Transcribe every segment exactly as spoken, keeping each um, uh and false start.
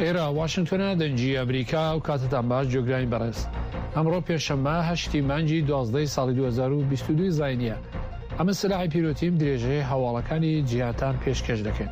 ئێرە واشنگتۆنە دەنجی ئەمریکا و کاتتان باش جۆگرانی بەڕێز. ئەمڕۆ پێشەممە هەشتی مانگی دوازدەی ساڵی دوو هەزار و بیست و دوو زاینیە. ئەمە سلاحی پیرۆتیم درێژەیە هەواڵەکانی جیهاتان پێشکەش دەکەن.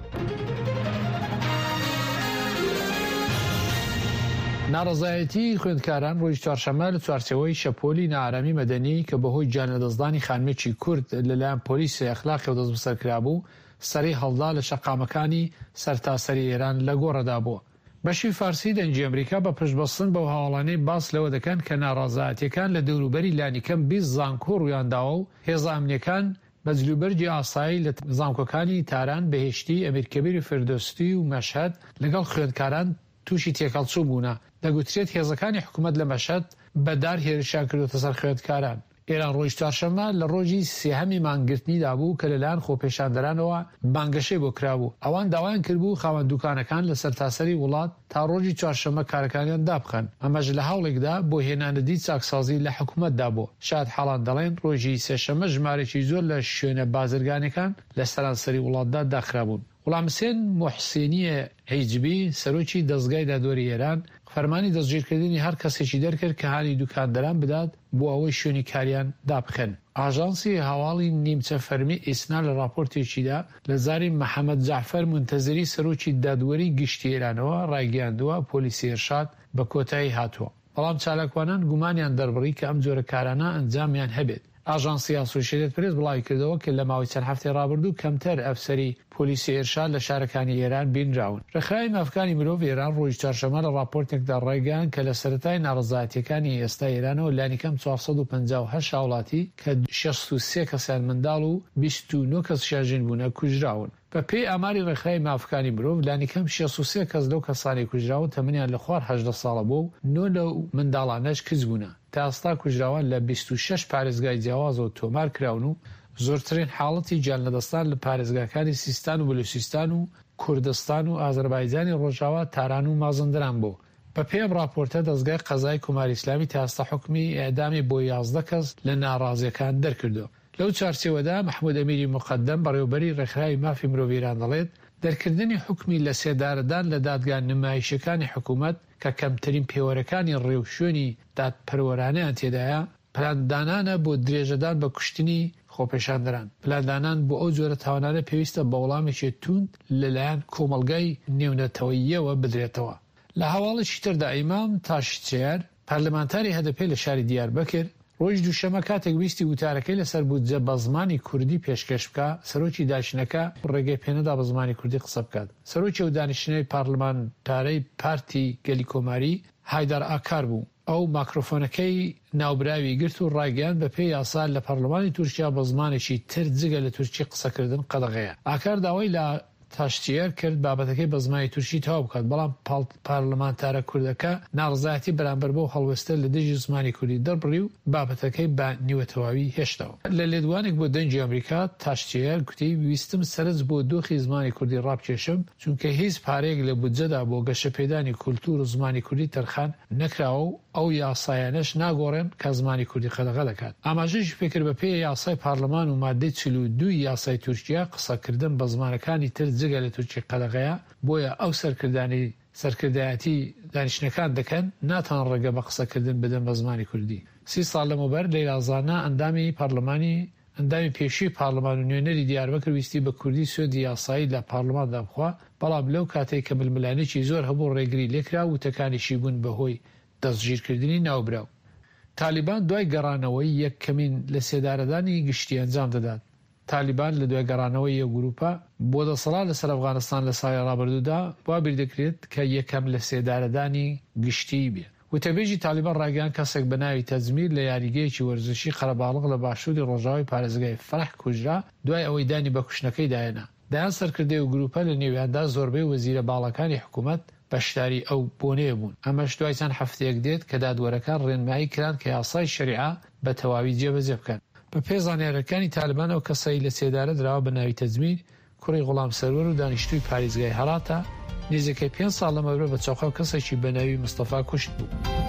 ناڕەزایەتی خوێندکاران ڕۆژی چوارشەممە لە چوارچێوەی شەپۆلی نائارامی مەدەنی کە بەهۆی گیانلەدەستدانی خانمێکی کورد لەلایەن پۆلیسی ئەخلاقی و دەست بەسەرکرا بوو سەری هەڵدا لە شەقامەکانی سەرتاسەری ئێران لە گۆڕەدا بووە. بەشی فارسی دەنجی ئەمریکا بە پشتبەستن بەو هەواڵانەی باس لەوە دەکەن کە ناڕەزایەتیەکان لە دەوروبەری لانیکەم بیست زانکۆ ڕوویانداوە و هێزە ئەمنیەکان بە جلوبەرجی ئاسایی لە زانکۆکانی تاران، بەهێشتی، ئەمیرکەبیر و فردۆستی و مەشهەد لەگەڵ خوێندکاران تووشی تێکەڵچوو بوونە. دەگوترێت هێزەکانی حکوومەت لە مەشهەد بەدار هێرشیان کردوتە سەر خوێندکاران. ئێران ڕۆژی چوارشەممە لە ڕۆژی سێهەمی مانگرتنیدا بوو کە لەلایەن خۆپێشاندەرانەوە بانگەشەی بۆ کرابوو. ئەوان داوایان کردبوو خاوەن دوکانەکان لە سەرتاسەری وڵات تا ڕۆژی چوارشەممە کارەکانیان دابخەن. ئەمەش لە هەوڵێکدا بۆ هێنانەدی چاکسازی لە حکوومەتدا بوو. شاید حاڵان دەڵێن ڕۆژی سێشەممە ژمارێکی زۆر لە شوێنە بازرگانەکان لە سەرانسەری وڵاتدا داخرابوون. وەڵام حسێن موحسینیە هەیجبی سەرۆکی دەستگای دادوەری ئێران فەرمانی دەستگیرکردنی هەر کەسێکی دەرکرد کە هانی دوکاندەران بدات بۆ ئەوەی شوێنی کاریان دابخەن. ئاژانسی هەواڵی نیمچە فەرمی ئیسنا لە راپۆرتێکیدا لە زاری محەممەد جعفەر منتەزری سەرۆکی دادوەری گشتی ئێرانەوە ڕایگەیاندووە پۆلیسی ئێرشاد بە کۆتایی هاتووە. بەڵام چالاکوانان گومانیان دەربڕی کە ئەم جۆرە کارانە ئەنجامیان هەبێت. ئاژانسی ئاسۆشیێتد پرێس بڵاوی کردەوە کە لە ماوەی چەند هەفتەی ڕابردوو کەمتەر ئەفسەری پۆلیسی ئێرشاد لە شارەکانی ئێران بینراون. ڕێکخراوی مافەکانی مرۆڤ ئێران ڕۆژی چوارشەممە لە راپۆرتێکدا ڕایگەیاند کە لە سەرەتای ناڕەزایەتیەکانی ئێستا ئێرانەوە لانیکەم چوارسەد و پەنجا و هەشت هاوڵاتی کە شەست و سێ کەسیان منداڵ و بیست و نۆ کەس شاژین بوونە کوژراون. بە پێی ئاماری ڕێکخراوی مافەکانی مرۆڤ لانیکەم شەست و سێ کەس لەو کەسانی کوژراون تەمەنیان لە خوار هەژدە ساڵە بوو و نۆ لەو منداڵانەش کچ بوونە. تا ئێستا کوژراوان لە بیست و شەش پارێزگای جیاوازەوە تۆمار کراون و زۆرترین حاڵەتی گیانلەدەستان لە پارێزگاکانی سیستان و بەلوچستان و کوردستان و ئازەربایجانی ڕۆژاوا، تاران و مازندران بوو. بە پێم راپۆرتە دەستگای قەزای کوماری ئیسلامی تا ئێستا حکمی ئێعدامی بۆ یازدە کەس لە ناڕازیەکان دەرکردووە. لەو چارچێوەدا محمود ئەمیری مقەدەم بەڕێوەبەری ڕێکخراوی مافی مرۆڤ ئێران دەڵێت دەرکردنی حکمی لە سێدارەدان لە دادگا نمایشەکانی حکوومەت کە کەمترین پێوەرەکانی ڕێوشوێنی دادپەروەرانەیان تێدایە، پلاندانانە بۆ درێژەدان بە کوشتنی خۆپێشاندەران. پلاندانان بۆ ئەو جۆرە تاوانانە پێویستە بە وەڵامێکی توند لەلایەن کۆمەڵگای نێونەتەوەییەوە بدرێتەوە. لە هەواڵێکی تردا ئیمام تاشچیار پەرلەمانتاری هەدەپێ لە شاری دیاربەکر ڕۆژی دووشەممە کاتێک ویستی وتارەکەی لەسەر بودجە بە زمانی کوردی پێشکەش بکە، سەرۆکی داشنەکە ڕێگەی پێنەدا بە زمانی کوردی قسە بکات. سەرۆکی و دانیشتنەوەی پارلەمانتارەی پارتی گەلی کۆماری هایدار ئاکار بوو. ئەو ماکرۆفۆنەکەی ناوبراوی گرت و ڕایگەیاند بە پێی یاسا لە پەرلەمانی تورکیا بە زمانێکی تر جگە لە تورکی قسەکردن قەدەغەیە. ئاکار داوای لە تاشتیار کرد بابەتەکەی بە زمانی تورکی تەواو بکات، بەڵام پارلەمانتارە کوردەکە ناڕزایەتی بەرامبەر بۆ هەڵوێستە لە دژی زمانی کوردی دەربڕی و بابەتەکەی بە نیوەتەواوی هێشتەوە. لە لێدوانێک بۆ دەنجی ئەمریکا تاشتیار گوتی ویستم سەرنج بۆ دۆخی زمانی کوردی ڕابکێشم چونکە هیچ پارەیەک لە بودجەدا بۆ گەشەپێدانی کولتور و زمانی کوردی تەرخان نەکراوە و ئەو یاسایانەش ناگۆڕێن کە زمانی کوردی قەدەغە دەکات. ئاماژەیەکی پێکرد بە پێی یاسای پارلەمان و مادەی چل و دوو یاسای تورکیا قسەکردن بە زمانەکانی تر جگە لە تورکی قەدەغەیە، بۆیە ئەو سەرکردانی سەرکردایەتی دانیشتەکان دەکەن ناتوان ڕێگە بە قسەکردن بدەن بە زمانی کوردی. سی ساڵ لەمەوبەر لەیلا زانا ئەندامی پارلەمانی ئەندامی پێشووی پارلەمان و نوێنەری دیاربەکر ویستی بە کوردی سوێندی یاسایی لە پارلەماندا بخوا، بەڵام لەو کاتێک کە ململانێکی زۆر هەبوو ڕێگری لێکرا و وتەکانیشی بوون بەهۆی دەستگیرکردنی ناوبراو. تالیبان دوای گەڕانەوەی یەکەمین لە سێدارەدانی گشتی ئەنجام دەدات. تالیبان لە دوای گەڕانەوەی یەک گروپە بۆ دەسەڵات لەسەر ئەفغانستان لە ساڵی ڕابردوودا وا بیردەکرێت کە یەکەم لە سێدارەدانی گشتی بێ. وتەبێژی تالیبان ڕایگەیاند کەسێک بە ناوی تەزمیر لە یاریگەیەکی وەرزشی قەرەباڵغ لە باشووری ڕۆژاوی پارێزگای فەرح کوژرا دوای ئەوەی دانی بە کوشتنەکەی دایەنا. دایان سەرکردەی و گروپە لە نێویاندا زۆربەی وەزیرە باڵەکانی حکوومەت بەشداری ئەو بۆنەیە بوون. ئەمەش دوای چەند هەفتەیەک دێت کە دادوەرەکان ڕێنمایی کران کە یاسای شەریعە بە تەواوی جێبەجێ بکەن. بە پێ زانیاریەکانی تالیبان ئەو کەسەی لە سێدارە دراوە بە ناوی تەزمیر کوڕی غوڵام سەروەر و دانیشتووی پارێزگای هەراتە نزیکەی پێنج ساڵ لەمەوبەر بە چاوخەو کەسێکی بە ناوی مستەفا کوشت بوو.